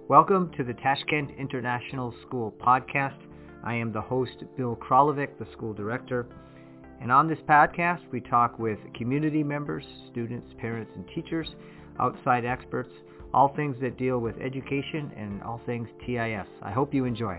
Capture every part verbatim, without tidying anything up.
Welcome to the Tashkent International School podcast. I am the host, Bill Kralovic, the school director. And on this podcast, we talk with community members, students, parents, and teachers, outside experts, all things that deal with education and all things T I S. I hope you enjoy.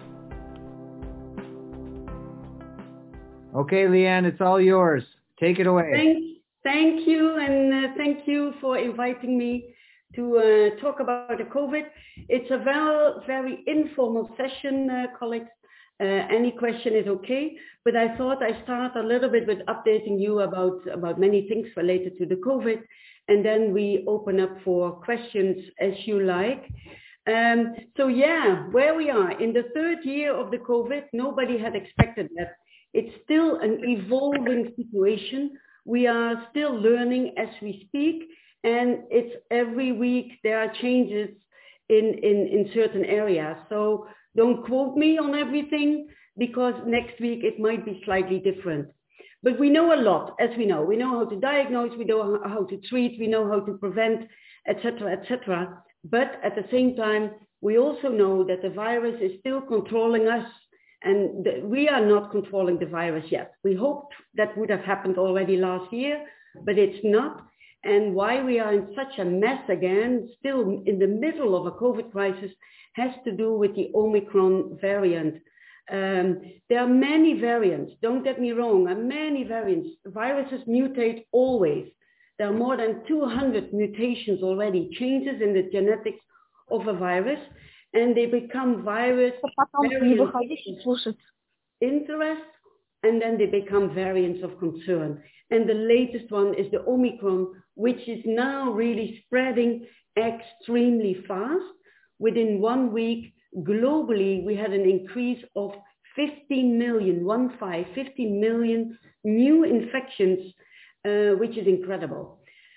Okay, Leanne, it's all yours. Take it away. Thank, thank you, and uh, thank you for inviting me to uh, talk about the COVID. It's a very, very informal session, uh, colleagues. Uh, any question is okay, but I thought I start a little bit with updating you about, about many things related to the COVID, and then we open up for questions as you like. Um, so yeah, where we are in the third year of the COVID, nobody had expected that. It's still an evolving situation. We are still learning as we speak, and it's every week there are changes in, in, in certain areas. So don't quote me on everything, because next week it might be slightly different. But we know a lot, as we know. We know how to diagnose, we know how to treat, we know how to prevent, et cetera, et cetera. But at the same time, we also know that the virus is still controlling us, and the, we are not controlling the virus yet. We hoped that would have happened already last year, but it's not. And why we are in such a mess again, still in the middle of a COVID crisis, has to do with the Omicron variant. Um, there are many variants, don't get me wrong, there are many variants. Viruses mutate always. There are more than two hundred mutations already, changes in the genetics of a virus, and they become virus variants of interest, and then they become variants of concern. And the latest one is the Omicron, which is now really spreading extremely fast. Within one week, globally, we had an increase of fifteen million, one five, fifteen million new infections, uh, which is incredible.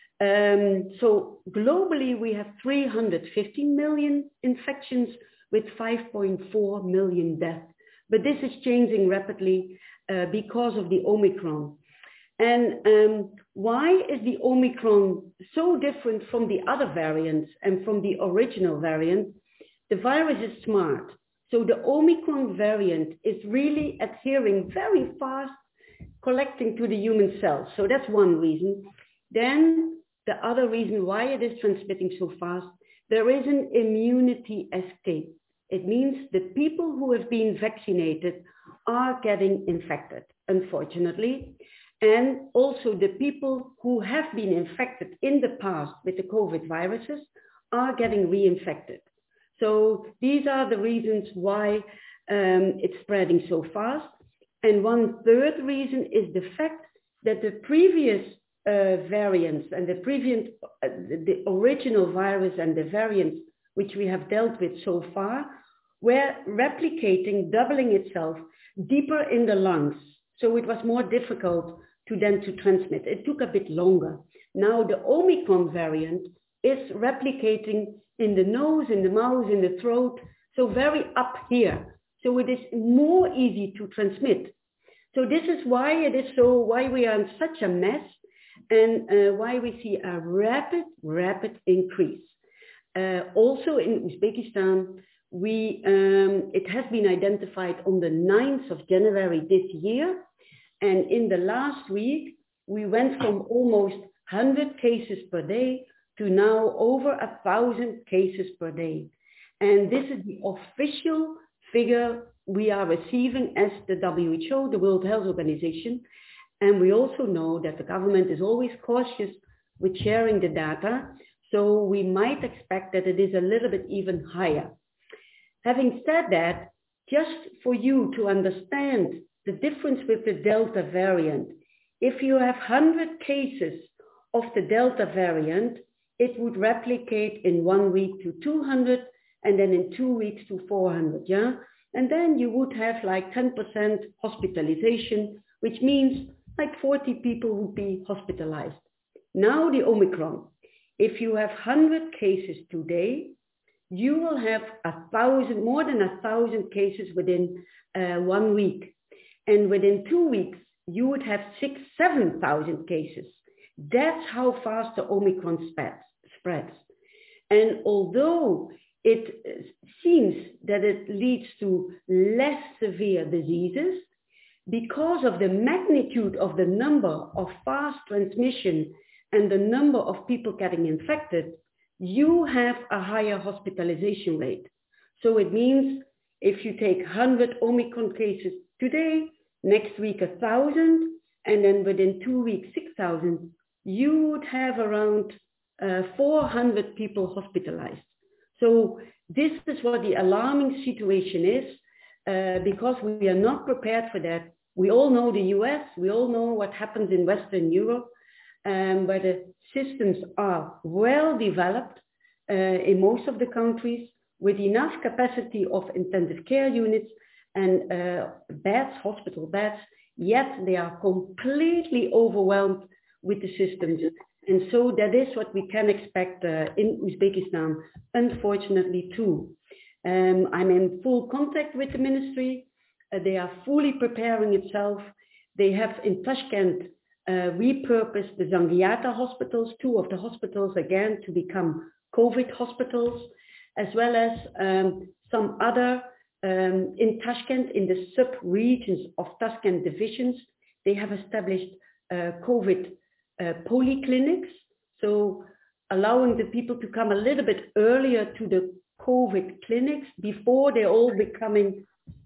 Um, so globally, we have three hundred fifteen million infections with five point four million deaths. But this is changing rapidly uh, because of the Omicron. And um, why is the Omicron so different from the other variants and from the original variant? The virus is smart. So the Omicron variant is really adhering very fast, collecting to the human cells. So that's one reason. Then the other reason why it is transmitting so fast, there is an immunity escape. It means that people who have been vaccinated are getting infected, unfortunately. And also the people who have been infected in the past with the COVID viruses are getting reinfected. So these are the reasons why um, it's spreading so fast. And one third reason is the fact that the previous uh, variants and the previous, uh, the original virus and the variants which we have dealt with so far were replicating, doubling itself deeper in the lungs. So it was more difficult to then to transmit. It took a bit longer. Now the Omicron variant is replicating in the nose, in the mouth, in the throat, so very up here. So it is more easy to transmit. So this is why it is so, why we are in such a mess, and uh, why we see a rapid, rapid increase. Uh, also in Uzbekistan, we, um, it has been identified on the ninth of January this year. And in the last week, we went from almost one hundred cases per day to now over a thousand cases per day. And this is the official figure we are receiving as the W H O, the World Health Organization. And we also know that the government is always cautious with sharing the data. So we might expect that it is a little bit even higher. Having said that, just for you to understand the difference with the Delta variant, if you have one hundred cases of the Delta variant, it would replicate in one week to two hundred, and then in two weeks to four hundred, yeah? And then you would have like ten percent hospitalization, which means like forty people would be hospitalized. Now the Omicron, if you have one hundred cases today, you will have a thousand, more than a thousand cases within uh, one week. And within two weeks, you would have six, seven thousand cases. That's how fast the Omicron spreads. spreads. And although it seems that it leads to less severe diseases because of the magnitude of the number of fast transmission and the number of people getting infected. You have a higher hospitalization rate. So it means if you take one hundred Omicron cases today, next week a thousand, and then within two weeks six thousand, you would have around uh, four hundred people hospitalized. So this is what the alarming situation is, uh, because we are not prepared for that. We all know the U S, we all know what happens in Western Europe, um, where the systems are well developed uh, in most of the countries with enough capacity of intensive care units and uh, beds, hospital beds, yet they are completely overwhelmed with the systems. And so that is what we can expect uh, in Uzbekistan, unfortunately too. Um, I'm in full contact with the ministry. Uh, they are fully preparing itself. They have in Tashkent uh, repurposed the Zangiata hospitals, two of the hospitals again to become COVID hospitals, as well as um, some other um, in Tashkent, in the sub-regions of Tashkent divisions. They have established uh, COVID uh, polyclinics, so allowing the people to come a little bit earlier to the COVID clinics before they're all becoming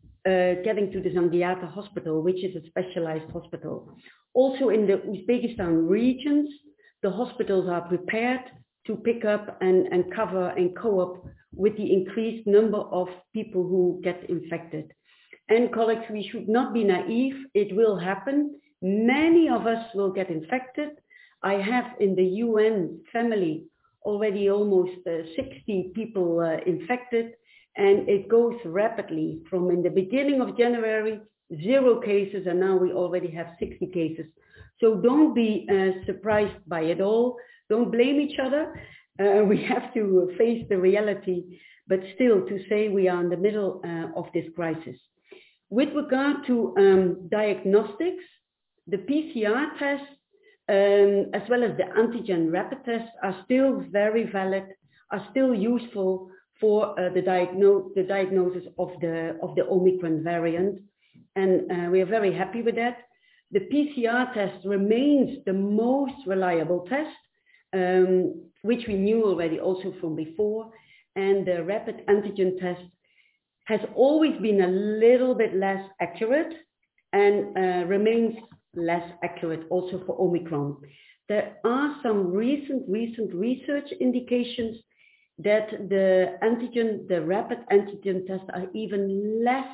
Uh, getting to the Zangiata hospital, which is a specialized hospital. Also in the Uzbekistan regions, the hospitals are prepared to pick up and, and cover and co-op with the increased number of people who get infected. And colleagues, we should not be naive. It will happen. Many of us will get infected. I have in the U N family already almost uh, sixty people uh, infected. And it goes rapidly from in the beginning of January, zero cases, and now we already have sixty cases. So don't be uh, surprised by it all. Don't blame each other. Uh, we have to face the reality, but still to say we are in the middle uh, of this crisis. With regard to um, diagnostics, the P C R test, um, as well as the antigen rapid tests are still very valid, are still useful for uh, the, diagno- the diagnosis of the, of the Omicron variant. And uh, we are very happy with that. The P C R test remains the most reliable test, um, which we knew already also from before. And the rapid antigen test has always been a little bit less accurate and uh, remains less accurate also for Omicron. There are some recent, recent research indications that the antigen, the rapid antigen tests are even less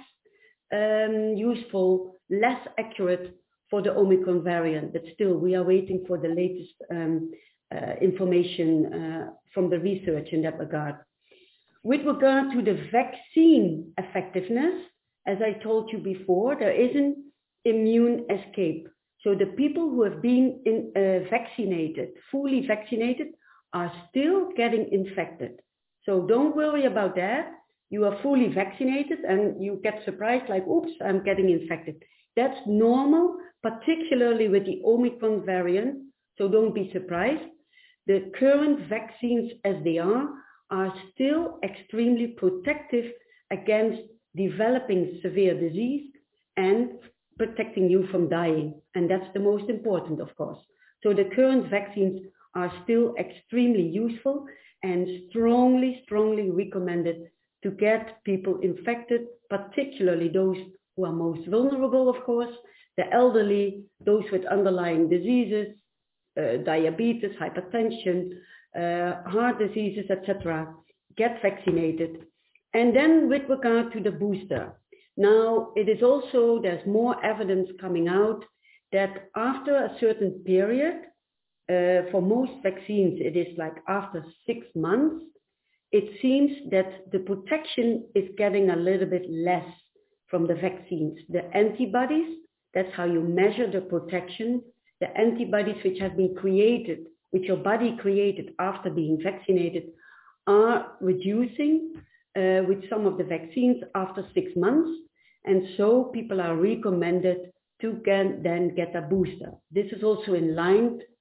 um, useful, less accurate for the Omicron variant. But still, we are waiting for the latest um, uh, information uh, from the research in that regard. With regard to the vaccine effectiveness, as I told you before, there is an immune escape. So the people who have been in, uh, vaccinated, fully vaccinated, are still getting infected. So don't worry about that. You are fully vaccinated and you get surprised like, oops, I'm getting infected. That's normal, particularly with the Omicron variant. So don't be surprised. The current vaccines as they are, are still extremely protective against developing severe disease and protecting you from dying. And that's the most important, of course. So the current vaccines are still extremely useful and strongly, strongly recommended to get people infected, particularly those who are most vulnerable, of course, the elderly, those with underlying diseases, uh, diabetes, hypertension, uh, heart diseases, et cetera. Get vaccinated. And then with regard to the booster. Now, it is also, there's more evidence coming out that after a certain period, Uh, for most vaccines, it is like after six months, it seems that the protection is getting a little bit less from the vaccines. The antibodies, that's how you measure the protection. The antibodies which have been created, which your body created after being vaccinated, are reducing uh, with some of the vaccines after six months. And so people are recommended to get, then get a booster. This is also in line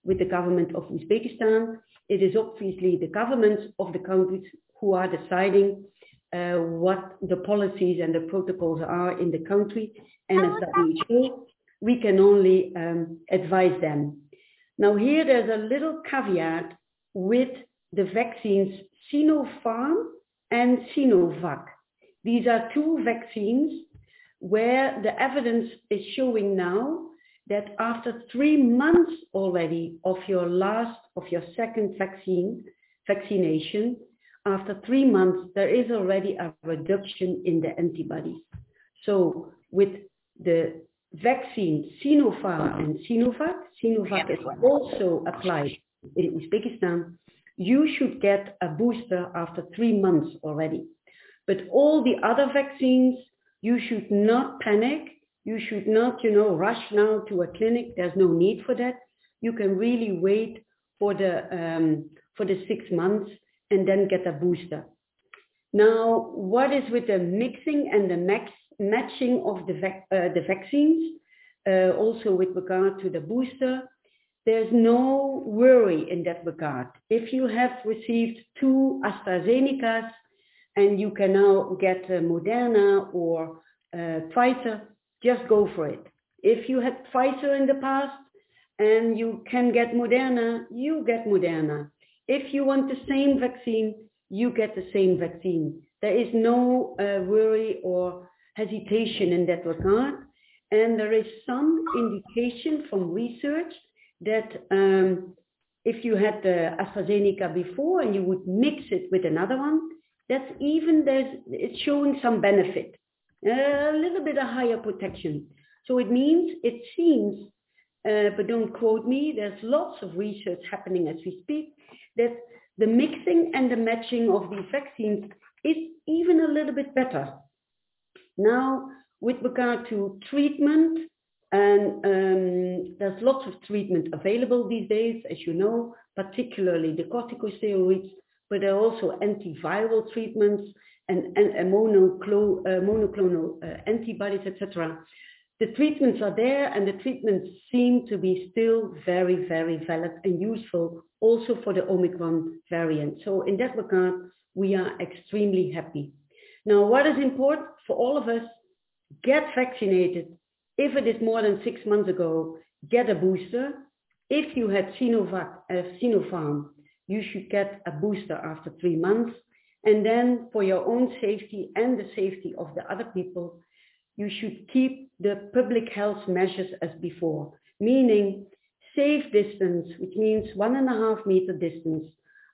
with the government of Uzbekistan. It is obviously the governments of the countries who are deciding uh, what the policies and the protocols are in the country. And as W H O, we can only um, advise them. Now here there's a little caveat with the vaccines Sinopharm and Sinovac. These are two vaccines where the evidence is showing now that after three months already of your last, of your second vaccine, vaccination, after three months, there is already a reduction in the antibodies. So with the vaccine Sinopharm and Sinovac, Sinovac is also applied in Uzbekistan, you should get a booster after three months already. But all the other vaccines, you should not panic. You should not, you know, rush now to a clinic. There's no need for that. You can really wait for the um, for the six months and then get a booster. Now, what is with the mixing and the max, matching of the, vac uh, the vaccines, uh, also with regard to the booster? There's no worry in that regard. If you have received two AstraZenecas and you can now get uh, Moderna or uh, Pfizer, just go for it. If you had Pfizer in the past and you can get Moderna, you get Moderna. If you want the same vaccine, you get the same vaccine. There is no uh, worry or hesitation in that regard. And there is some indication from research that um, if you had the AstraZeneca before and you would mix it with another one, that's even, there's, it's showing some benefit, a little bit of higher protection. So it means, it seems, uh, but don't quote me, there's lots of research happening as we speak, that the mixing and the matching of these vaccines is even a little bit better. Now, with regard to treatment, and um, there's lots of treatment available these days, as you know, particularly the corticosteroids, but there are also antiviral treatments and, and, and monoclo uh, monoclonal uh, antibodies, et cetera. The treatments are there, and the treatments seem to be still very, very valid and useful also for the Omicron variant. So in that regard, we are extremely happy. Now, what is important for all of us, get vaccinated. If it is more than six months ago, get a booster. If you had Sinovac, uh, Sinopharm, you should get a booster after three months. And then for your own safety and the safety of the other people, you should keep the public health measures as before, meaning safe distance, which means one and a half meter distance,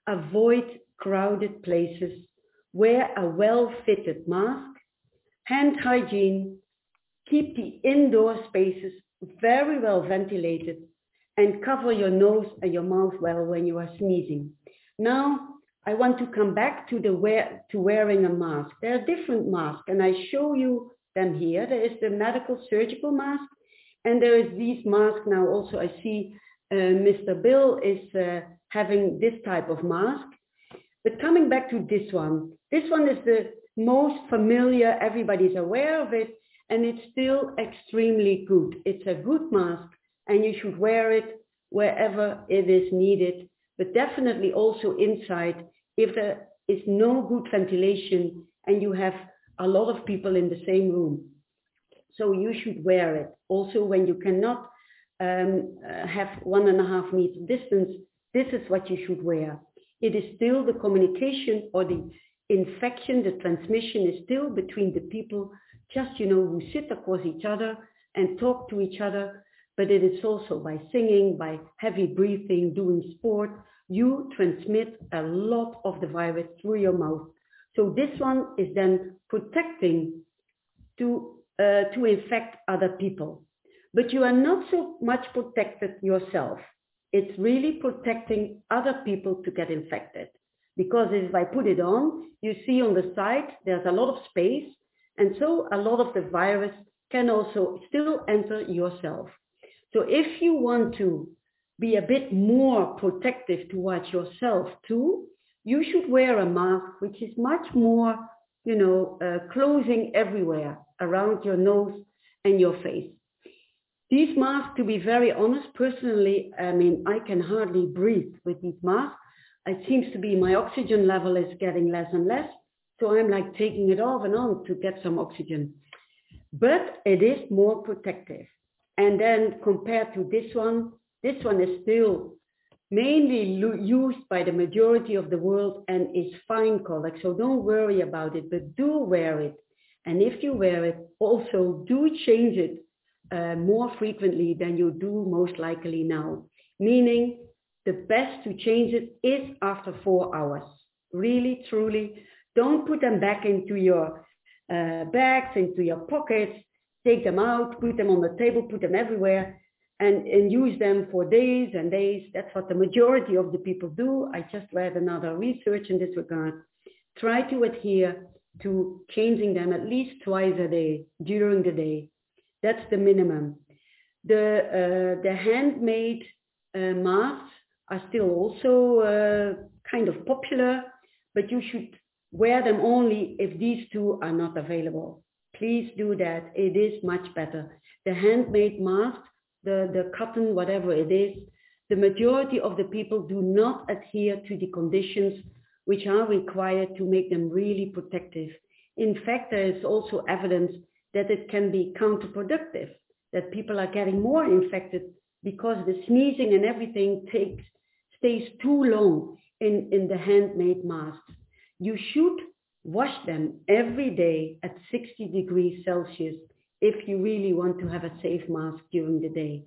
avoid crowded places, wear a well-fitted mask, hand hygiene, keep the indoor spaces very well ventilated, and cover your nose and your mouth well when you are sneezing. Now, I want to come back to the wear, to wearing a mask. There are different masks, and I show you them here. There is the medical surgical mask, and there is these masks now also. I see uh, Mister Bill is uh, having this type of mask. But coming back to this one, this one is the most familiar, everybody's aware of it, and it's still extremely good. It's a good mask, and you should wear it wherever it is needed, but definitely also inside if there is no good ventilation and you have a lot of people in the same room. So you should wear it. Also, when you cannot um, uh, have one and a half meter distance, this is what you should wear. It is still the communication or the infection, the transmission is still between the people, just, you know, who sit across each other and talk to each other. But it is also by singing, by heavy breathing, doing sport, you transmit a lot of the virus through your mouth. So this one is then protecting to, uh, to infect other people. But you are not so much protected yourself. It's really protecting other people to get infected. Because if I put it on, you see on the side, there's a lot of space. And so a lot of the virus can also still enter yourself. So if you want to be a bit more protective towards yourself too, you should wear a mask which is much more, you know, uh, closing everywhere around your nose and your face. These masks, to be very honest, personally, I mean, I can hardly breathe with these masks. It seems to be my oxygen level is getting less and less. So I'm like taking it off and on to get some oxygen. But it is more protective. And then compared to this one, this one is still mainly used by the majority of the world and is fine, colleagues. So don't worry about it, but do wear it. And if you wear it, also do change it uh, more frequently than you do most likely now. Meaning the best to change it is after four hours. Really, truly, don't put them back into your uh, bags, into your pockets, take them out, put them on the table, put them everywhere. And, and use them for days and days. That's what the majority of the people do. I just read another research in this regard. Try to adhere to changing them at least twice a day during the day. That's the minimum. The, uh, the handmade uh, masks are still also uh, kind of popular, but you should wear them only if these two are not available. Please do that. It is much better. The handmade masks, The, the cotton, whatever it is, the majority of the people do not adhere to the conditions which are required to make them really protective. In fact, there is also evidence that it can be counterproductive, that people are getting more infected because the sneezing and everything takes, stays too long in, in the handmade masks. You should wash them every day at sixty degrees Celsius if you really want to have a safe mask during the day.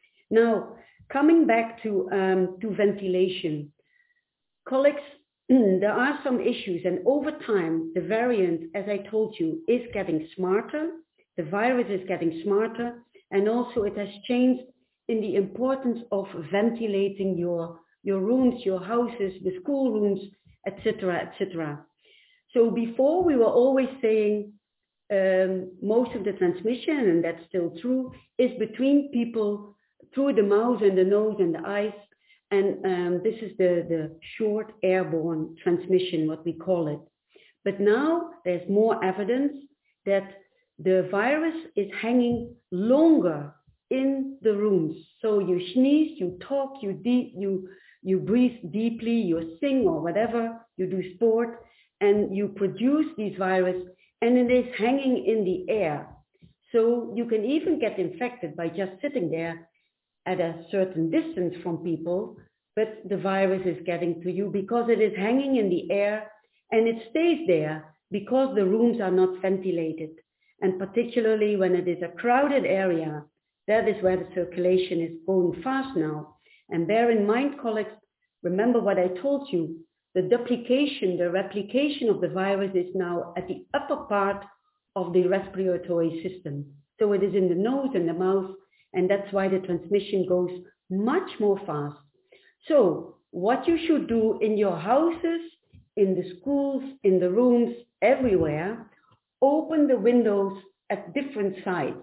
Now, coming back to, um, to ventilation, colleagues, there are some issues, and over time, the variant, as I told you, is getting smarter, the virus is getting smarter, and also it has changed in the importance of ventilating your, your rooms, your houses, the school rooms, et cetera, et cetera. So before we were always saying, Um, most of the transmission, and that's still true, is between people through the mouth and the nose and the eyes. And um, this is the, the short airborne transmission, what we call it. But now there's more evidence that the virus is hanging longer in the rooms. So you sneeze, you talk, you, de- you, you breathe deeply, you sing or whatever, you do sport, and you produce these viruses. And it is hanging in the air. So you can even get infected by just sitting there at a certain distance from people, but the virus is getting to you because it is hanging in the air and it stays there because the rooms are not ventilated. And particularly when it is a crowded area, that is where the circulation is going fast now. And bear in mind, colleagues, remember what I told you. The duplication, the replication of the virus is now at the upper part of the respiratory system. So it is in the nose and the mouth, and that's why the transmission goes much more fast. So what you should do in your houses, in the schools, in the rooms, everywhere, open the windows at different sides.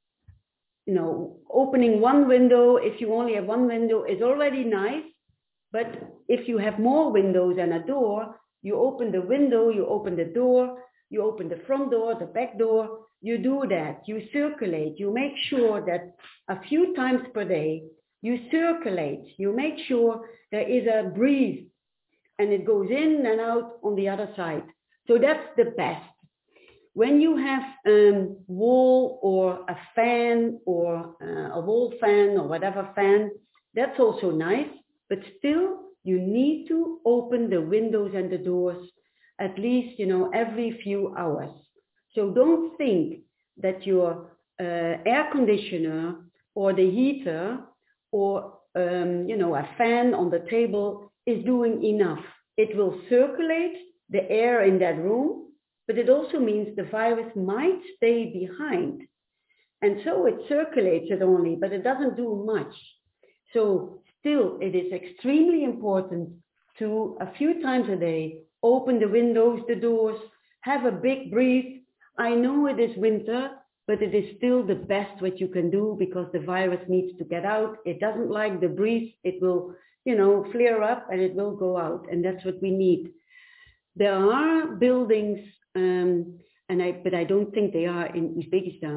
You know, opening one window, if you only have one window, is already nice. But if you have more windows and a door, you open the window, you open the door, you open the front door, the back door, you do that, you circulate, you make sure that a few times per day, you circulate, you make sure there is a breeze and it goes in and out on the other side. So that's the best. When you have um, wall or a fan or uh, a wall fan or whatever fan, that's also nice. But still, you need to open the windows and the doors at least, you know, every few hours. So don't think that your uh, air conditioner or the heater or, um, you know, a fan on the table is doing enough. It will circulate the air in that room, but it also means the virus might stay behind. And so it circulates it only, but it doesn't do much. So still, it is extremely important to, a few times a day, open the windows, the doors, have a big breathe. I know it is winter, but it is still the best what you can do because the virus needs to get out. It doesn't like the breeze. It will, you know, flare up and it will go out. And that's what we need. There are buildings, um, and I, but I don't think they are in Uzbekistan,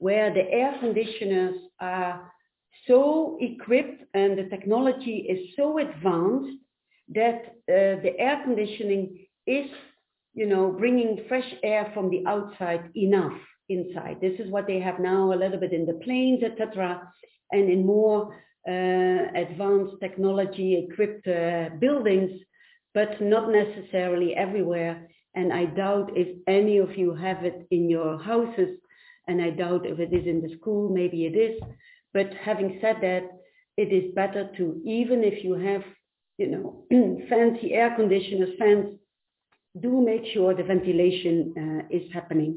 where the air conditioners are so equipped and the technology is so advanced that uh, the air conditioning is, you know, bringing fresh air from the outside enough inside. This is what they have now a little bit in the planes, et cetera, and in more uh, advanced technology equipped uh, buildings, but not necessarily everywhere. And I doubt if any of you have it in your houses, and I doubt if it is in the school, maybe it is. But having said that, it is better to, even if you have, you know, fancy air conditioners, fans, do make sure the ventilation uh, is happening.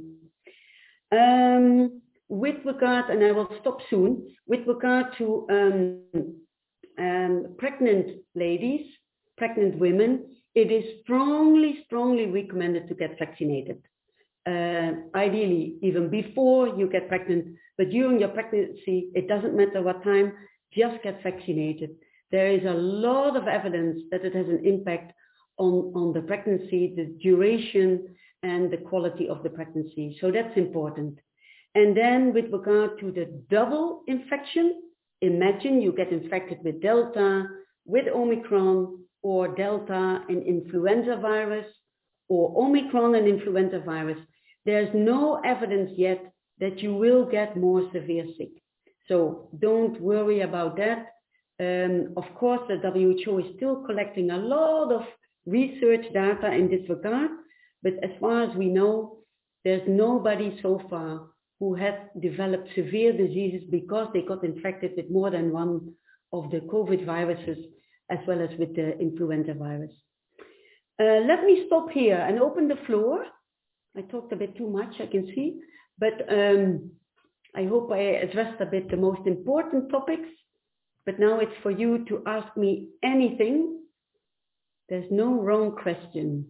Um, with regard, and I will stop soon, with regard to um, um, pregnant ladies, pregnant women, it is strongly, strongly recommended to get vaccinated. Uh, ideally, even before you get pregnant, but during your pregnancy, it doesn't matter what time, just get vaccinated. There is a lot of evidence that it has an impact on, on the pregnancy, the duration, and the quality of the pregnancy. So that's important. And then with regard to the double infection, imagine you get infected with Delta, with Omicron, or Delta and influenza virus, or Omicron and influenza virus. There's no evidence yet that you will get more severe sick. So don't worry about that. Um, of course, the W H O is still collecting a lot of research data in this regard, but as far as we know, there's nobody so far who has developed severe diseases because they got infected with more than one of the COVID viruses, as well as with the influenza virus. Uh, let me stop here and open the floor. I talked a bit too much, I can see, but um, I hope I addressed a bit the most important topics. But now it's for you to ask me anything. There's no wrong question.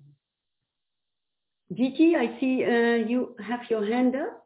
Gigi, I see uh, you have your hand up.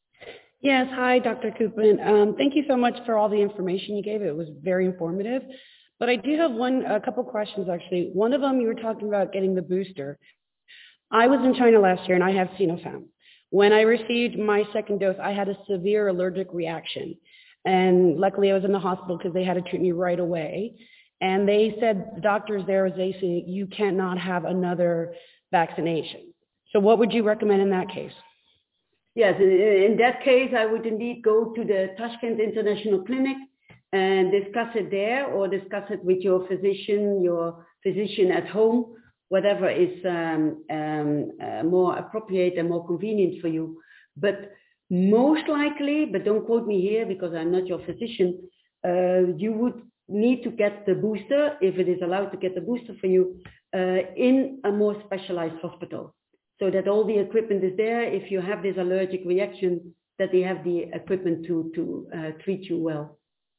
Yes, hi, Doctor Koopman. Um, thank you so much for all the information you gave. It was very informative. But I do have one, a couple questions actually. One of them, you were talking about getting the booster. I was in China last year and I have Sinopharm. When I received my second dose, I had a severe allergic reaction. And luckily I was in the hospital because they had to treat me right away. And they said, the doctors there, they say, you cannot have another vaccination. So what would you recommend in that case? Yes, in that case, I would indeed go to the Tashkent International Clinic and discuss it there, or discuss it with your physician, your physician at home, whatever is um, um, uh, more appropriate and more convenient for you. But most likely, but don't quote me here because I'm not your physician, uh, you would need to get the booster, if it is allowed to get the booster for you, uh, in a more specialized hospital, so that all the equipment is there. If you have this allergic reaction, that they have the equipment to, to uh, treat you well.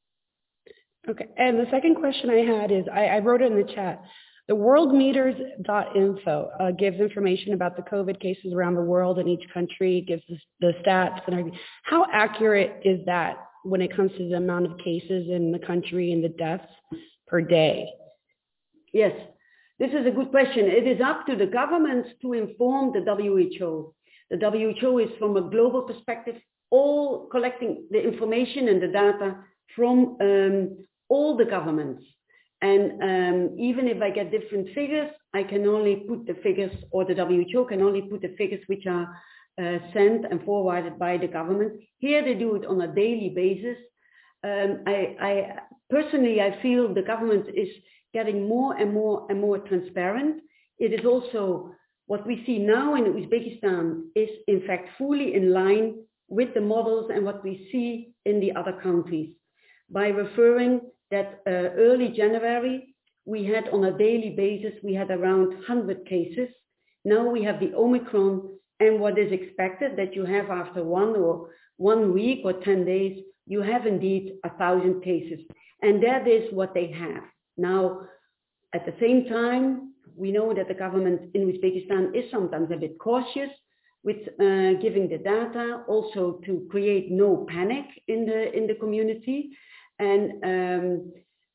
Okay, and the second question I had is, I, I wrote it in the chat. The world meters dot info uh, gives information about the COVID cases around the world in each country, gives the, the stats and everything. How accurate is that when it comes to the amount of cases in the country and the deaths per day? Yes, this is a good question. It is up to the governments to inform the W H O. The W H O is, from a global perspective, all collecting the information and the data from um, all the governments. And um, even if I get different figures, I can only put the figures, or the W H O can only put the figures which are uh, sent and forwarded by the government. Here they do it on a daily basis. Um, I, I personally, I feel the government is getting more and more and more transparent. It is also what we see now in Uzbekistan is in fact fully in line with the models and what we see in the other countries. By referring that uh, early January, we had on a daily basis, we had around one hundred cases. Now we have the Omicron, and what is expected that you have after one or one week or ten days, you have indeed a thousand cases. And that is what they have. Now, at the same time, we know that the government in Uzbekistan is sometimes a bit cautious with uh, giving the data, also to create no panic in the, in the community. And um,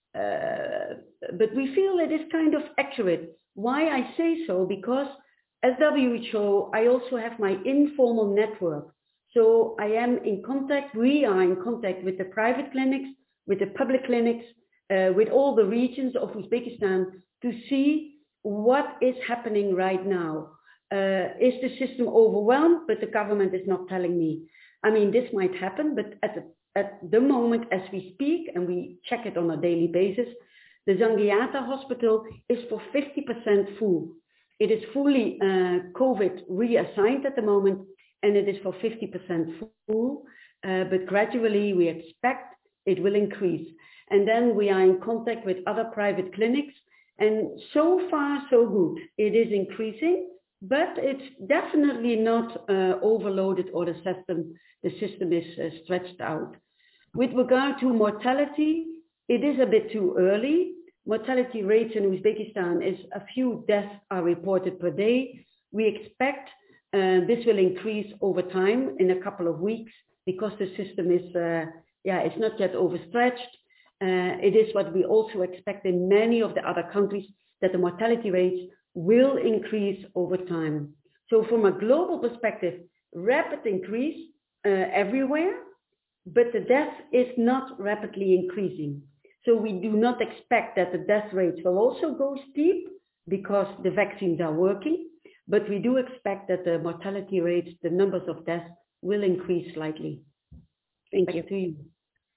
uh, but we feel it is kind of accurate. Why I say so? Because as W H O, I also have my informal network. So I am in contact, we are in contact with the private clinics, with the public clinics, uh, with all the regions of Uzbekistan to see what is happening right now. Uh, is the system overwhelmed, but the government is not telling me? I mean, this might happen, but at the, at the moment as we speak, and we check it on a daily basis, the Zangiata hospital is for fifty percent full. It is fully uh, COVID reassigned at the moment, and it is for fifty percent full, uh, but gradually we expect it will increase. And then we are in contact with other private clinics, and so far so good. It is increasing, but it's definitely not uh, overloaded, or the system, the system is uh, stretched out. With regard to mortality, it is a bit too early. Mortality rates in Uzbekistan is a few deaths are reported per day. We expect uh, this will increase over time in a couple of weeks because the system is, uh, yeah, it's not yet overstretched. Uh, it is what we also expect in many of the other countries, that the mortality rates will increase over time. So from a global perspective, rapid increase uh, everywhere, but the death is not rapidly increasing. So we do not expect that the death rates will also go steep because the vaccines are working, but we do expect that the mortality rates, the numbers of deaths will increase slightly. Thank Back you. To you.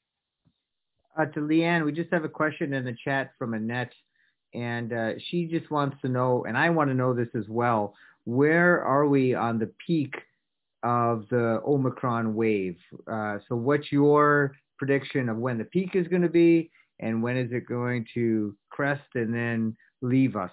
Uh, to Leanne, we just have a question in the chat from Annette, and uh, she just wants to know, and I want to know this as well, where are we on the peak of the Omicron wave? Uh, so what's your prediction of when the peak is going to be, and when is it going to crest and then leave us?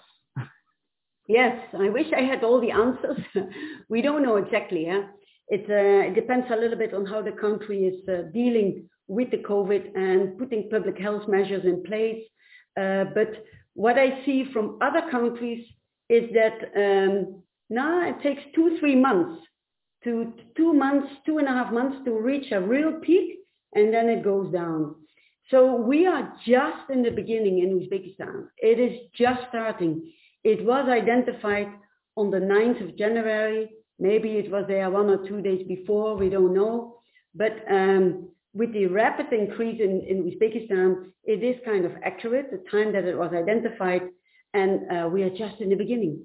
Yes, I wish I had all the answers. We don't know exactly. Huh? It, uh, it depends a little bit on how the country is uh, dealing with the COVID and putting public health measures in place. Uh, but what I see from other countries is that um, now it takes two, three months to two months, two and a half months to reach a real peak, and then it goes down. So we are just in the beginning in Uzbekistan. It is just starting. It was identified on the ninth of January. Maybe it was there one or two days before, we don't know. But um, with the rapid increase in, in Uzbekistan, it is kind of accurate, the time that it was identified, and uh, we are just in the beginning.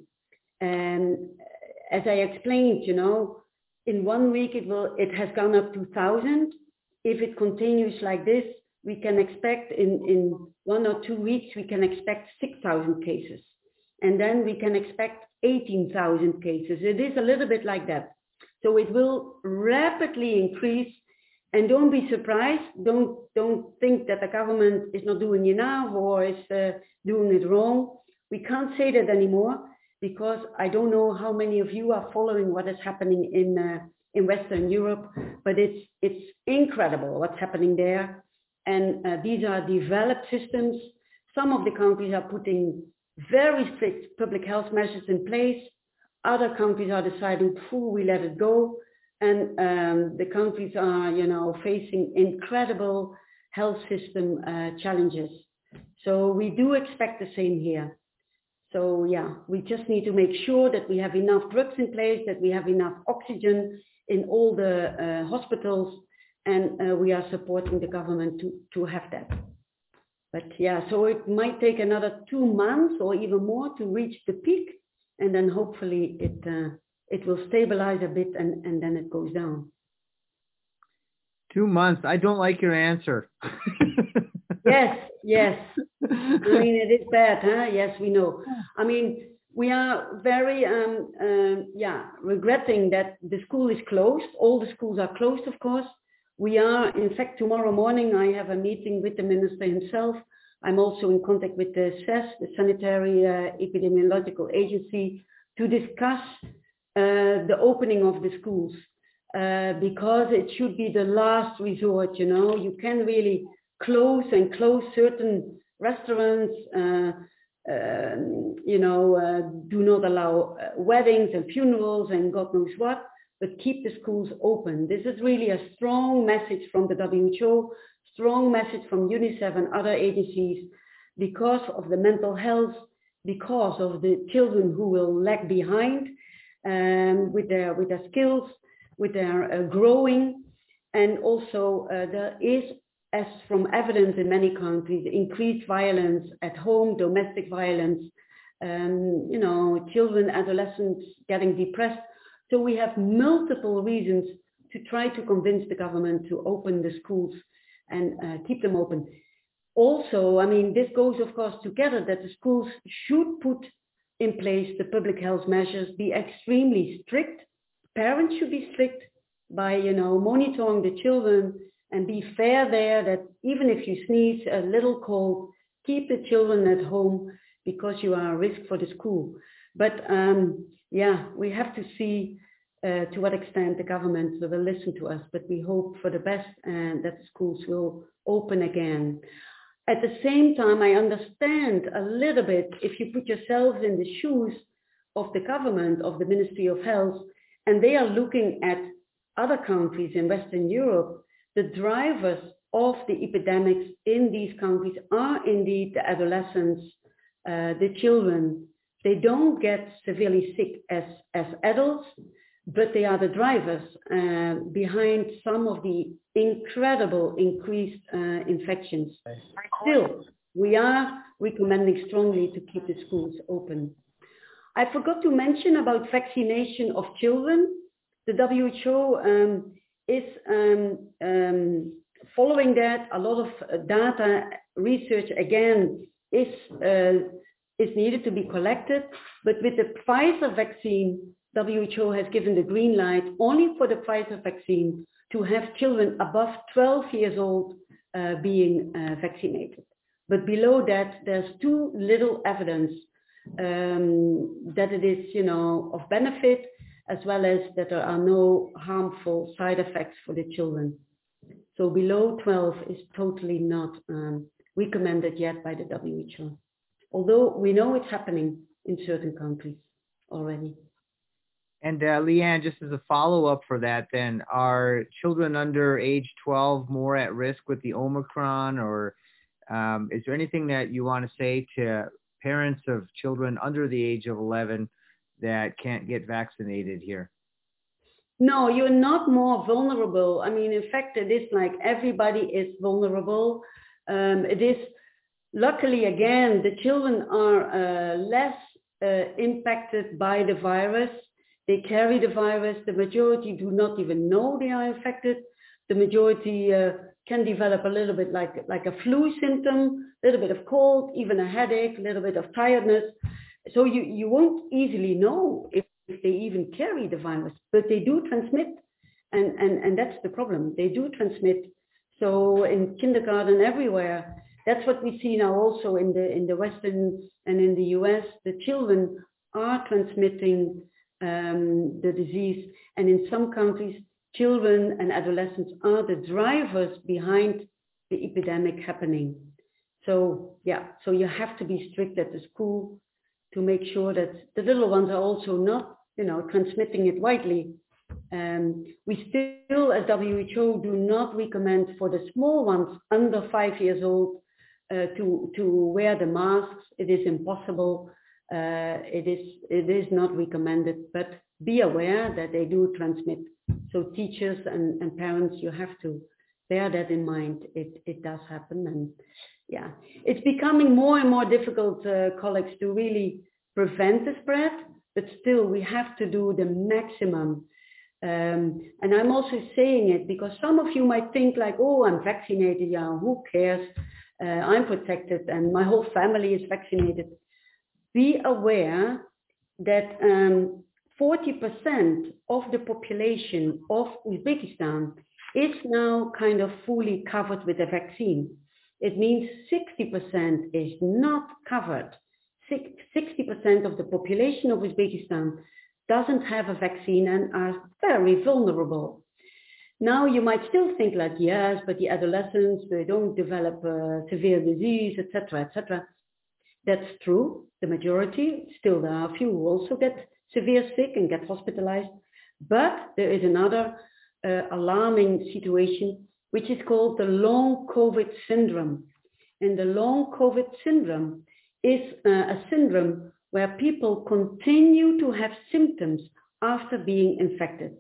And as I explained, you know, in one week it will, it has gone up to one thousand. If it continues like this, we can expect in, in one or two weeks, we can expect six thousand cases. And then we can expect eighteen thousand cases. It is a little bit like that. So it will rapidly increase. And don't be surprised. Don't, don't think that the government is not doing enough or is uh, doing it wrong. We can't say that anymore, because I don't know how many of you are following what is happening in, uh, in Western Europe, but it's, it's incredible what's happening there. And uh, these are developed systems. Some of the countries are putting very strict public health measures in place. Other countries are deciding, phew, we let it go. And um, the countries are, you know, facing incredible health system uh, challenges. So we do expect the same here. So yeah, we just need to make sure that we have enough drugs in place, that we have enough oxygen in all the uh, hospitals, and uh, we are supporting the government to, to have that. But yeah, so it might take another two months or even more to reach the peak, and then hopefully it uh, it will stabilize a bit, and, and then it goes down. Two months. I don't like your answer. Yes, yes. I mean, it is bad, huh? Yes, we know. I mean, we are very, um, uh, yeah, regretting that the school is closed. All the schools are closed, of course. We are, in fact, tomorrow morning, I have a meeting with the minister himself. I'm also in contact with the S E S, the Sanitary uh, Epidemiological Agency, to discuss uh, the opening of the schools, uh, because it should be the last resort, you know. You can really close and close certain restaurants, uh, uh, you know, uh, do not allow uh, weddings and funerals and God knows what, but keep the schools open. This is really a strong message from the W H O, strong message from UNICEF and other agencies, because of the mental health, because of the children who will lag behind um, with their with their skills. with their uh, growing, and also uh, there is, as from evidence in many countries, increased violence at home, domestic violence, um, you know, children, adolescents getting depressed. So we have multiple reasons to try to convince the government to open the schools and uh, keep them open. Also, I mean, this goes, of course, together that the schools should put in place the public health measures, be extremely strict. Parents should be strict by, you know, monitoring the children and be fair there, that even if you sneeze a little cold, keep the children at home because you are a risk for the school. But um, yeah, we have to see uh, to what extent the government will listen to us, but we hope for the best and that the schools will open again. At the same time, I understand a little bit if you put yourselves in the shoes of the government, of the Ministry of Health, and they are looking at other countries in Western Europe. The drivers of the epidemics in these countries are indeed the adolescents, uh, the children. They don't get severely sick as, as adults, but they are the drivers uh, behind some of the incredible increased uh, infections. Still, we are recommending strongly to keep the schools open. I forgot to mention about vaccination of children. The W H O um, is um, um, following that. A lot of data research again is, uh, is needed to be collected, but with the Pfizer vaccine, W H O has given the green light only for the Pfizer vaccine to have children above twelve years old uh, being uh, vaccinated. But below that, there's too little evidence um, that it is, you know, of benefit, as well as that there are no harmful side effects for the children. So below twelve is totally not um, recommended yet by the W H O, although we know it's happening in certain countries already. And uh, Leanne, just as a follow-up for that, then, are children under age twelve more at risk with the Omicron, or um, is there anything that you want to say to parents of children under the age of eleven that can't get vaccinated here? No, you're not more vulnerable. I mean, in fact, it is like everybody is vulnerable. Um, it is, luckily, again, the children are uh, less uh, impacted by the virus. They carry the virus. The majority do not even know they are infected. The majority uh, can develop a little bit like, like a flu symptom, a little bit of cold, even a headache, a little bit of tiredness. So you, you won't easily know if, if they even carry the virus, but they do transmit. And, and, and that's the problem. They do transmit. So in kindergarten, everywhere, that's what we see now also in the, in the Western and in the U S. The children are transmitting um, the disease. And in some countries, children and adolescents are the drivers behind the epidemic happening. So yeah, so you have to be strict at the school to make sure that the little ones are also not, you know, transmitting it widely. Um, we still, as W H O, do not recommend for the small ones under five years old uh, to, to wear the masks. It is impossible. Uh, it is, it is not recommended, but be aware that they do transmit. So teachers and, and parents, you have to bear that in mind. It, it does happen. And yeah, it's becoming more and more difficult, uh, colleagues, to really prevent the spread, but still we have to do the maximum. Um, and I'm also saying it because some of you might think like, oh, I'm vaccinated, yeah, who cares? Uh, I'm protected and my whole family is vaccinated. Be aware that um, forty percent of the population of Uzbekistan is now kind of fully covered with the vaccine. It means sixty percent is not covered. sixty percent of the population of Uzbekistan doesn't have a vaccine and are very vulnerable. Now you might still think like, yes, but the adolescents, they don't develop uh, severe disease, et cetera, et cetera. That's true, the majority. Still, there are a few who also get severe sick and get hospitalized. But there is another uh, alarming situation, which is called the long COVID syndrome. And the long COVID syndrome is uh, a syndrome where people continue to have symptoms after being infected.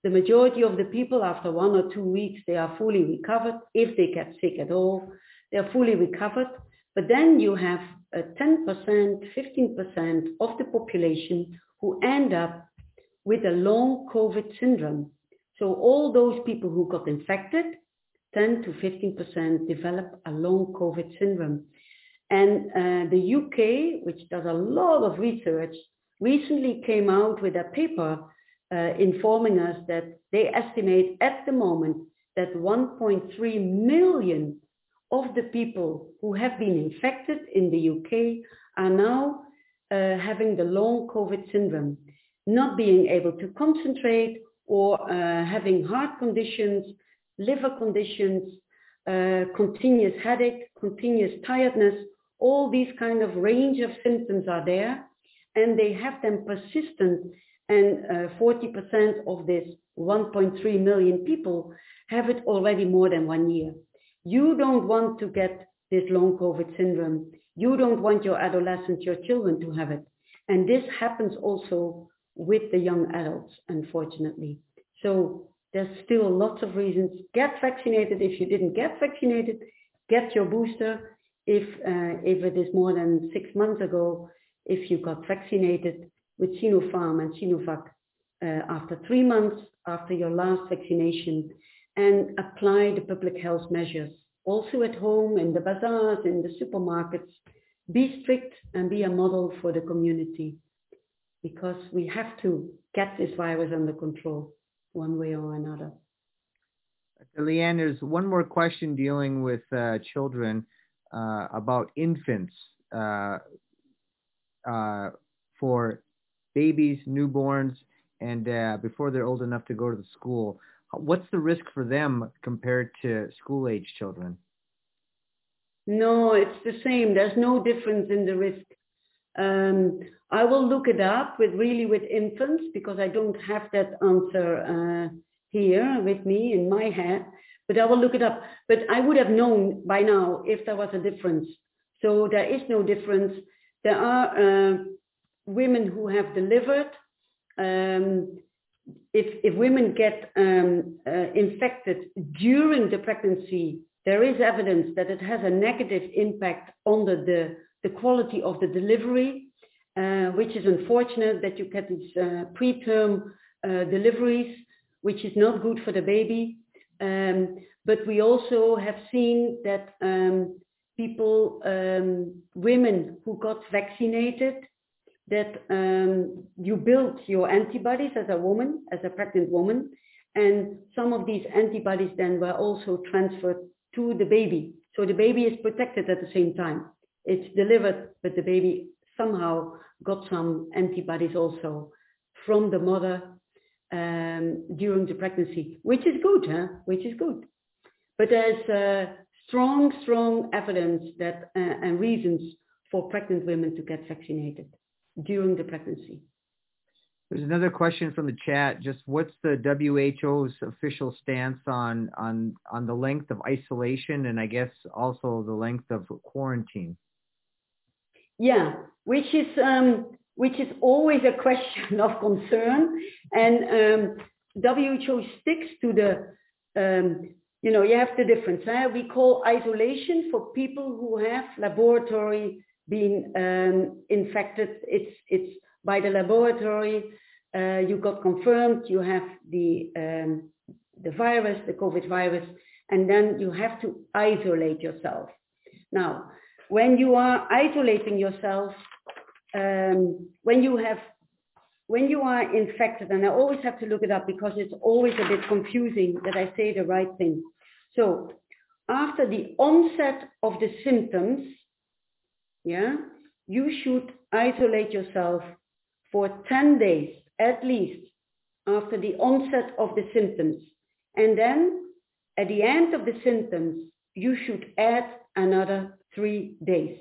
the majority of the people after one or two weeks, they are fully recovered. If they get sick at all, they're fully recovered. But then you have a ten percent, fifteen percent of the population who end up with a long COVID syndrome. So all those people who got infected, ten to fifteen percent develop a long COVID syndrome. And uh, the U K, which does a lot of research, recently came out with a paper uh, informing us that they estimate at the moment that one point three million of the people who have been infected in the U K are now uh, having the long COVID syndrome, not being able to concentrate or uh, having heart conditions, liver conditions, uh, continuous headache, continuous tiredness. All these kind of range of symptoms are there, and they have them persistent, and uh, forty percent of this one point three million people have it already more than one year. You don't want to get this long COVID syndrome. You don't want your adolescents, your children to have it. And this happens also with the young adults, unfortunately. So there's still lots of reasons. Get vaccinated. If you didn't get vaccinated, get your booster. If, uh, if it is more than six months ago, if you got vaccinated with Sinopharm and Sinovac uh, after three months after your last vaccination, and apply the public health measures. Also at home, in the bazaars, in the supermarkets, be strict and be a model for the community, because we have to get this virus under control one way or another. Leanne, there's one more question dealing with uh, children uh, about infants uh, uh, for babies, newborns, and uh, before they're old enough to go to the school. What's the risk for them compared to school-age children? No, it's the same. There's no difference in the risk. Um, I will look it up with really with infants, because I don't have that answer uh, here with me in my head, but I will look it up. But I would have known by now if there was a difference. So there is no difference. There are uh, women who have delivered. Um, If, if women get um, uh, infected during the pregnancy, there is evidence that it has a negative impact on the, the, the quality of the delivery, uh, which is unfortunate that you get these uh, preterm uh, deliveries, which is not good for the baby. Um, but we also have seen that um, people, um, women who got vaccinated, that um, you build your antibodies as a woman, as a pregnant woman, and some of these antibodies then were also transferred to the baby. So the baby is protected at the same time. It's delivered, but the baby somehow got some antibodies also from the mother um, during the pregnancy, which is good, huh? Which is good. But there's uh, strong, strong evidence that uh, and reasons for pregnant women to get vaccinated during the pregnancy. There's another question from the chat. Just what's the W H O's official stance on on on the length of isolation, and I guess also the length of quarantine? Yeah, which is um, which is always a question of concern, and um, W H O sticks to the um, you know you have the difference. Eh? We call isolation for people who have laboratory being um, infected. It's it's by the laboratory. Uh, you got confirmed. You have the um, the virus, the COVID virus, and then you have to isolate yourself. Now, when you are isolating yourself, um, when you have when you are infected, and I always have to look it up because it's always a bit confusing that I say the right thing. So, after the onset of the symptoms, yeah, you should isolate yourself for ten days at least after the onset of the symptoms. And then at the end of the symptoms, you should add another three days.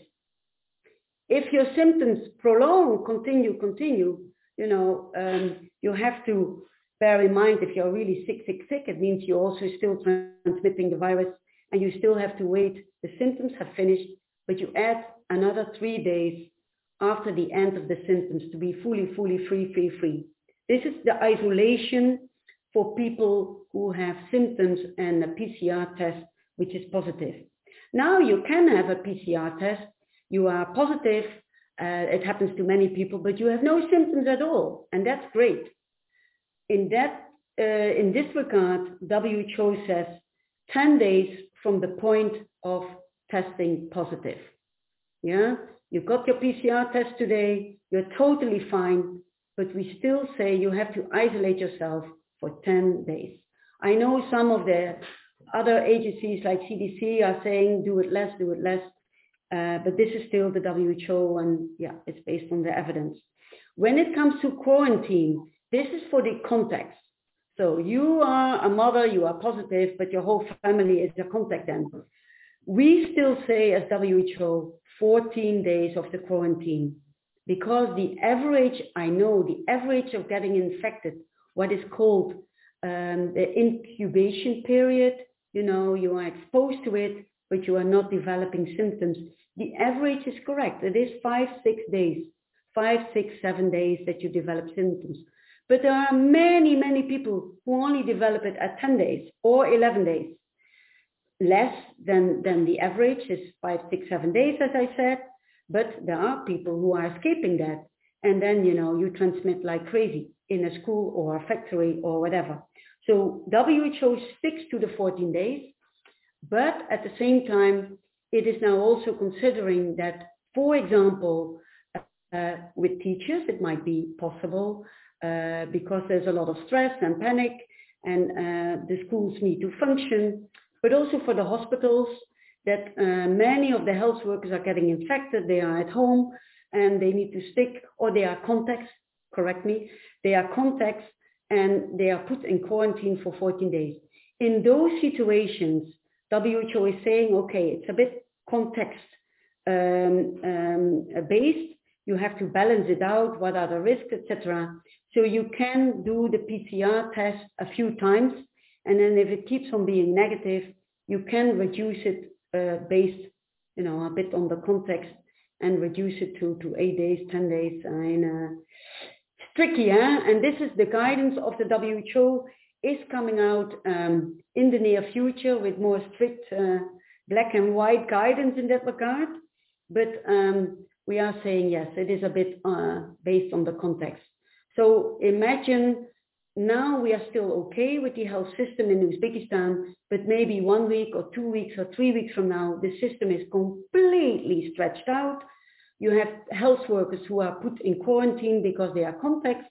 If your symptoms prolong, continue, continue, you know, um, you have to bear in mind if you're really sick, sick, sick, it means you're also still transmitting the virus, and you still have to wait. The symptoms have finished, but you add another three days after the end of the symptoms to be fully, fully free, free, free. This is the isolation for people who have symptoms and a P C R test which is positive. Now you can have a P C R test, you are positive, uh, it happens to many people, but you have no symptoms at all, and that's great. In that, uh, in this regard, W H O says ten days from the point of testing positive. Yeah, you got your P C R test today, you're totally fine, but we still say you have to isolate yourself for ten days. I know some of the other agencies like C D C are saying do it less, do it less, uh, but this is still the W H O, and yeah, it's based on the evidence. When it comes to quarantine, this is for the context. So you are a mother, you are positive, but your whole family is a contact then. We still say as W H O fourteen days of the quarantine, because the average, I know the average of getting infected, what is called um, the incubation period, you know, you are exposed to it, but you are not developing symptoms. The average is correct. It is five, six days, five, six, seven days that you develop symptoms. But there are many, many people who only develop it at ten days or eleven days. Less than, than the average is five, six, seven days, as I said. But there are people who are escaping that. And then, you know, you transmit like crazy in a school or a factory or whatever. So W H O sticks to the fourteen days. But at the same time, it is now also considering that, for example, uh, with teachers, it might be possible uh, because there's a lot of stress and panic and uh, the schools need to function, but also for the hospitals, that uh, many of the health workers are getting infected, they are at home and they need to stick, or they are contacts, correct me, they are contacts and they are put in quarantine for fourteen days. In those situations, W H O is saying, okay, it's a bit context um, um, based, you have to balance it out, what are the risks, et cetera. So you can do the P C R test a few times, and then if it keeps on being negative, you can reduce it uh, based, you know, a bit on the context and reduce it to, to eight days, ten days. I mean, uh, it's tricky, huh? And this is the guidance of the W H O is coming out um, in the near future with more strict uh, black and white guidance in that regard. But um, we are saying, yes, it is a bit uh, based on the context. So imagine now we are still okay with the health system in Uzbekistan, but maybe one week or two weeks or three weeks from now, the system is completely stretched out. You have health workers who are put in quarantine because they are contacts.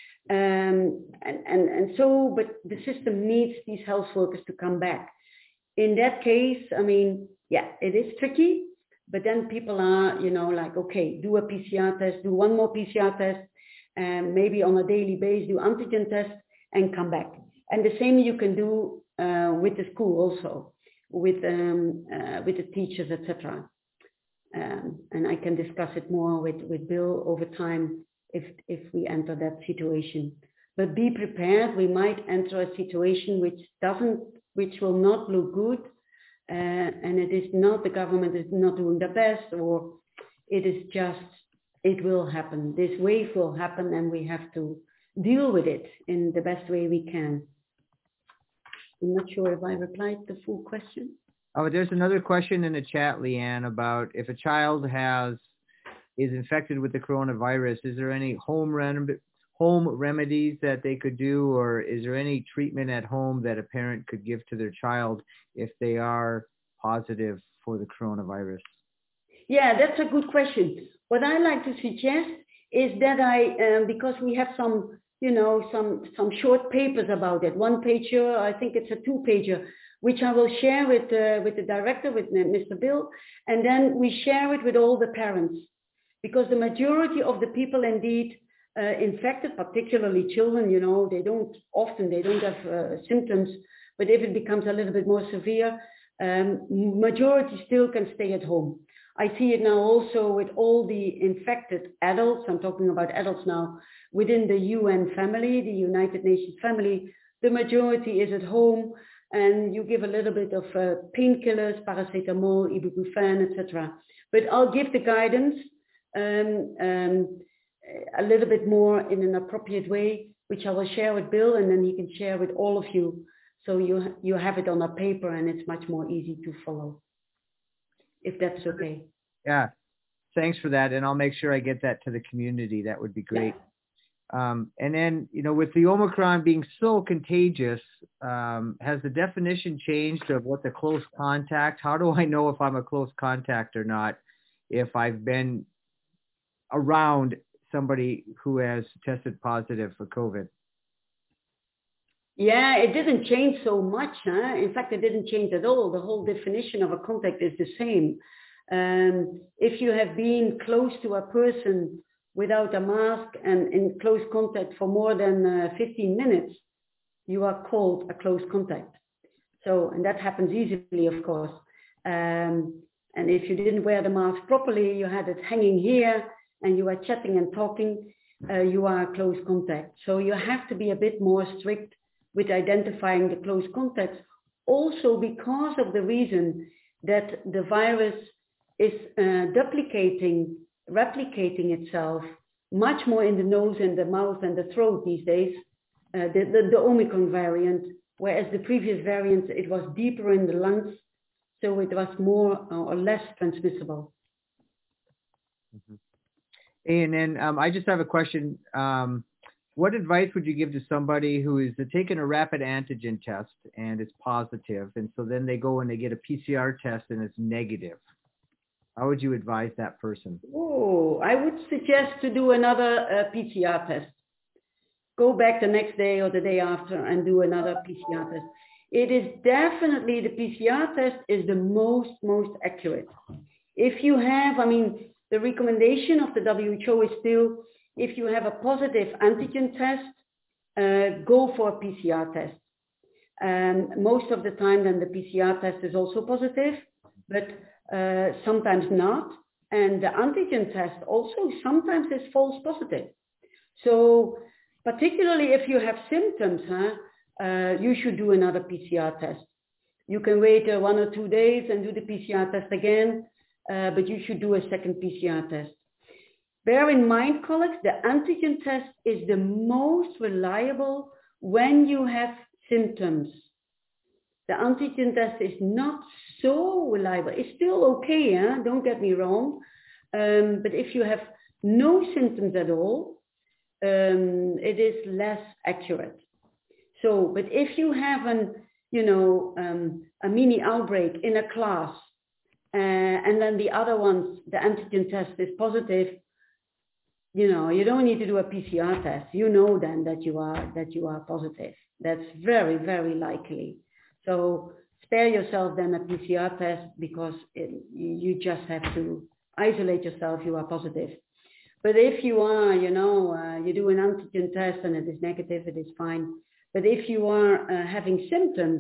Um, and, and, and so, but the system needs these health workers to come back. In that case, I mean, yeah, it is tricky, but then people are, you know, like, okay, do a P C R test, do one more P C R test, and maybe on a daily basis do antigen test and come back. And the same you can do uh, with the school also, with um, uh, with the teachers, et cetera. Um, and I can discuss it more with, with Bill over time if if we enter that situation. But be prepared, we might enter a situation which doesn't, which will not look good, uh, and it is not, the government is not doing the best, or it is just, it will happen. This wave will happen and we have to deal with it in the best way we can. I'm not sure if I replied the full question. Oh, there's another question in the chat, Leanne, about if a child has is infected with the coronavirus, is there any home rem home remedies that they could do, or is there any treatment at home that a parent could give to their child if they are positive for the coronavirus? Yeah, that's a good question. What I like to suggest is that I, um, because we have some, you know, some some short papers about it, one pager, I think it's a two pager, which I will share with uh, with the director, with Mister Bill, and then we share it with all the parents. Because the majority of the people indeed uh, infected, particularly children, you know, they don't often, they don't have uh, symptoms, but if it becomes a little bit more severe, um, majority still can stay at home. I see it now also with all the infected adults, I'm talking about adults now, within the U N family, the United Nations family, the majority is at home, and you give a little bit of uh, painkillers, paracetamol, ibuprofen, et cetera. But I'll give the guidance Um, um, a little bit more in an appropriate way which I will share with Bill, and then he can share with all of you. So you you have it on a paper, and it's much more easy to follow, if that's okay. Yeah, thanks for that, and I'll make sure I get that to the community. That would be great. Yeah. Um, and then, you know, with the Omicron being so contagious, um, has the definition changed of what the close contact? How do I know if I'm a close contact or not if I've been around somebody who has tested positive for COVID? Yeah, it didn't change so much. Huh? In fact, it didn't change at all. The whole definition of a contact is the same. Um, if you have been close to a person without a mask and in close contact for more than uh, fifteen minutes, you are called a close contact. So, and that happens easily, of course. Um, and if you didn't wear the mask properly, you had it hanging here and you are chatting and talking, uh, you are a close contact. So you have to be a bit more strict with identifying the close contacts, also because of the reason that the virus is uh, duplicating, replicating itself much more in the nose and the mouth and the throat these days, uh, the, the, the Omicron variant, whereas the previous variant, it was deeper in the lungs, so it was more or less transmissible. Mm-hmm. And then um, I just have a question. Um, what advice would you give to somebody who is taking a rapid antigen test and it's positive, and so then they go and they get a P C R test and it's negative? How would you advise that person? Oh, I would suggest to do another uh, P C R test. Go back the next day or the day after and do another P C R test. It is definitely, the P C R test is the most, most accurate. If you have, I mean, the recommendation of the W H O is still, if you have a positive antigen test, uh, go for a P C R test. Um, most of the time then the P C R test is also positive, but uh, sometimes not. And the antigen test also sometimes is false positive. So particularly if you have symptoms, huh, uh, you should do another P C R test. You can wait uh, one or two days and do the P C R test again, uh, but you should do a second P C R test. Bear in mind, colleagues, the antigen test is the most reliable when you have symptoms. The antigen test is not so reliable. It's still okay, huh? Don't get me wrong. Um, but if you have no symptoms at all, um, it is less accurate. So, but if you have an, you know, um, a mini outbreak in a class, uh, and then the other ones, the antigen test is positive, you know, you don't need to do a P C R test. You know then that you are that you are positive. That's very, very likely. So spare yourself then a P C R test because it, you just have to isolate yourself. You are positive. But if you are, you know, uh, you do an antigen test and it is negative, it is fine. But if you are uh, having symptoms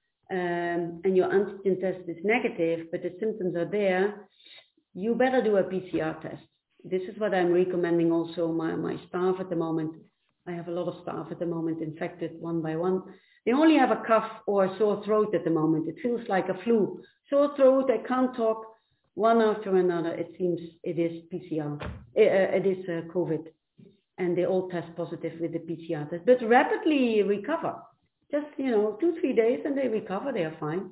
um, and your antigen test is negative, but the symptoms are there, you better do a P C R test. This is what I'm recommending also my, my staff at the moment. I have a lot of staff at the moment infected one by one. They only have a cough or a sore throat at the moment. It feels like a flu. Sore throat, I can't talk. One after another, it seems it is P C R. It, it is uh, COVID. And they all test positive with the P C R test. But rapidly recover. Just, you know, two, three days and they recover. They are fine.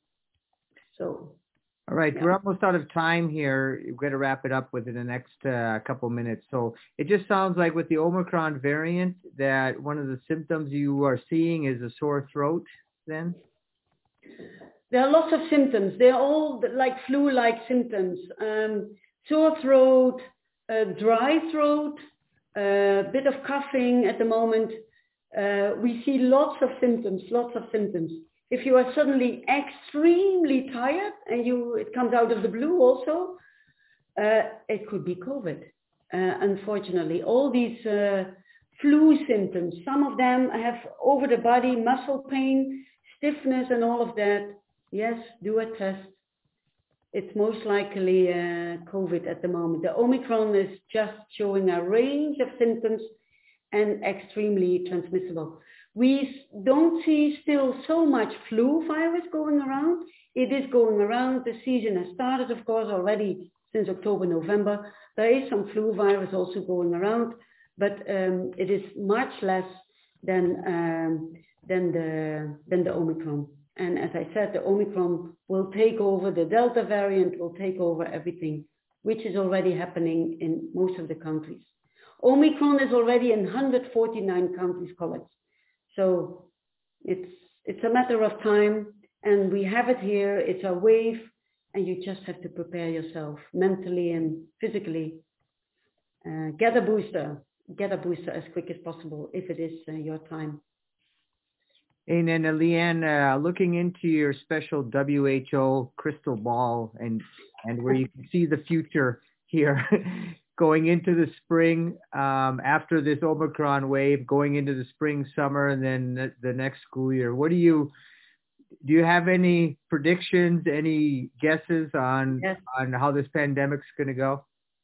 So... All right, yeah. We're almost out of time here. We've got to wrap it up within the next uh, couple minutes. So it just sounds like with the Omicron variant that one of the symptoms you are seeing is a sore throat then? There are lots of symptoms. They're all like flu-like symptoms. Um, sore throat, uh, dry throat, a uh, bit of coughing at the moment. Uh, we see lots of symptoms, lots of symptoms. If you are suddenly extremely tired and you it comes out of the blue also, uh, it could be COVID. Uh, unfortunately, all these uh, flu symptoms, some of them have over the body muscle pain, stiffness and all of that. Yes, do a test. It's most likely uh, COVID at the moment. The Omicron is just showing a range of symptoms and extremely transmissible. We don't see still so much flu virus going around. It is going around. The season has started, of course, already since October, November. There is some flu virus also going around, but um, it is much less than um, than the than the Omicron. And as I said, the Omicron will take over, the Delta variant will take over everything, which is already happening in most of the countries. Omicron is already in one hundred forty-nine countries, colleagues. So it's it's a matter of time, and we have it here. It's a wave, and you just have to prepare yourself mentally and physically. Uh, get a booster, get a booster as quick as possible if it is uh, your time. And then, uh, Leanne, uh, looking into your special W H O crystal ball and and where you can see the future here, going into the spring, um, after this Omicron wave, going into the spring, summer, and then the, the next school year. What do you do? You have any predictions, any guesses on Yes. on how this pandemic's going to go?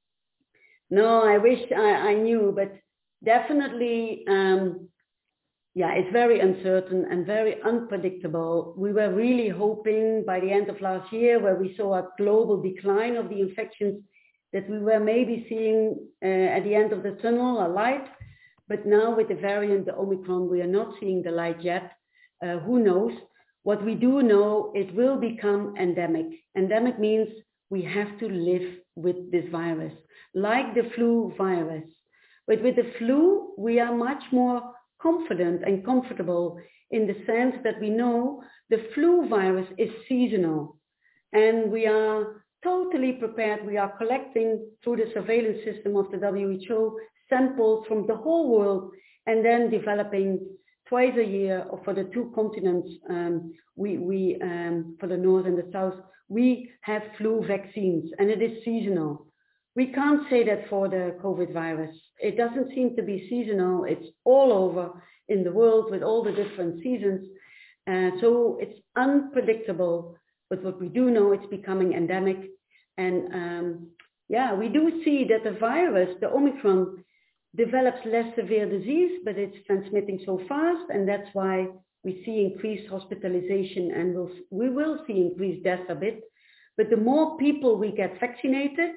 No, I wish I, I knew, but definitely. Um, Yeah, it's very uncertain and very unpredictable. We were really hoping by the end of last year, where we saw a global decline of the infections, that we were maybe seeing uh, at the end of the tunnel a light. But now with the variant, the Omicron, we are not seeing the light yet. Uh, who knows? What we do know, it will become endemic. Endemic means we have to live with this virus, like the flu virus. But with the flu, we are much more confident and comfortable in the sense that we know the flu virus is seasonal, and we are totally prepared. We are collecting through the surveillance system of the W H O samples from the whole world, and then developing twice a year, or for the two continents, um, we, we um, for the north and the south, we have flu vaccines, and it is seasonal. We can't say that for the COVID virus. It doesn't seem to be seasonal. It's all over in the world with all the different seasons. Uh, so it's unpredictable. But what we do know, it's becoming endemic. And um, yeah, we do see that the virus, the Omicron, develops less severe disease, but it's transmitting so fast. And that's why we see increased hospitalization, and we'll, we will see increased deaths a bit. But the more people we get vaccinated,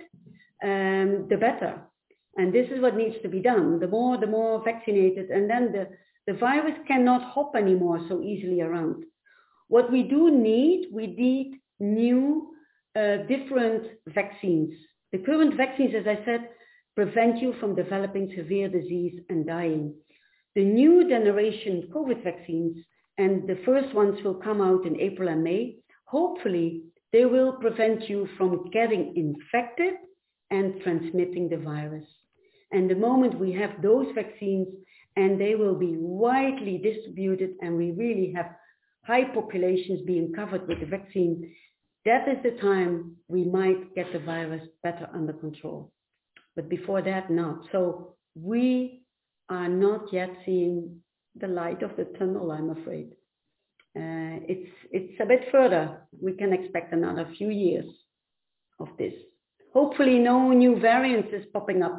Um, the better. And this is what needs to be done. The more, the more vaccinated, and then the, the virus cannot hop anymore so easily around. What we do need, we need new, uh, different vaccines. The current vaccines, as I said, prevent you from developing severe disease and dying. The new generation COVID vaccines, and the first ones will come out in April and May, hopefully they will prevent you from getting infected and transmitting the virus. And the moment we have those vaccines, and they will be widely distributed, and we really have high populations being covered with the vaccine, that is the time we might get the virus better under control. But before that, not. So we are not yet seeing the light of the tunnel, I'm afraid. Uh, it's, it's a bit further. We can expect another few years of this. Hopefully no new variants is popping up,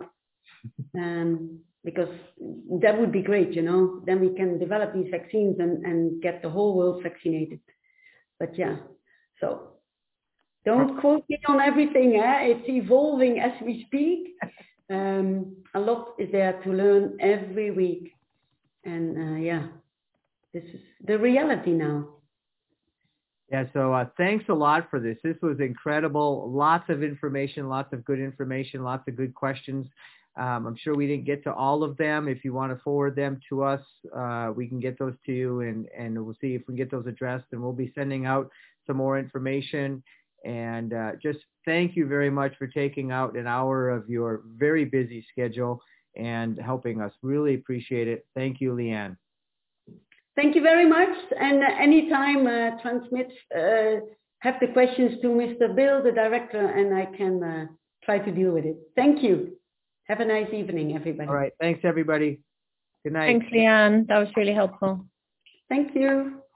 um, because that would be great, you know, then we can develop these vaccines and, and get the whole world vaccinated. But yeah, so don't quote me on everything. Eh? It's evolving as we speak. Um, a lot is there to learn every week. And uh, yeah, this is the reality now. Yeah, so uh, thanks a lot for this. This was incredible. Lots of information, lots of good information, lots of good questions. Um, I'm sure we didn't get to all of them. If you want to forward them to us, uh, we can get those to you, and, and we'll see if we can get those addressed, and we'll be sending out some more information. And uh, just thank you very much for taking out an hour of your very busy schedule and helping us. Really appreciate it. Thank you, Leanne. Thank you very much. And uh, anytime uh, transmit, uh, have the questions to Mister Bill, the director, and I can uh, try to deal with it. Thank you. Have a nice evening, everybody. All right. Thanks, everybody. Good night. Thanks, Leanne. That was really helpful. Thank you.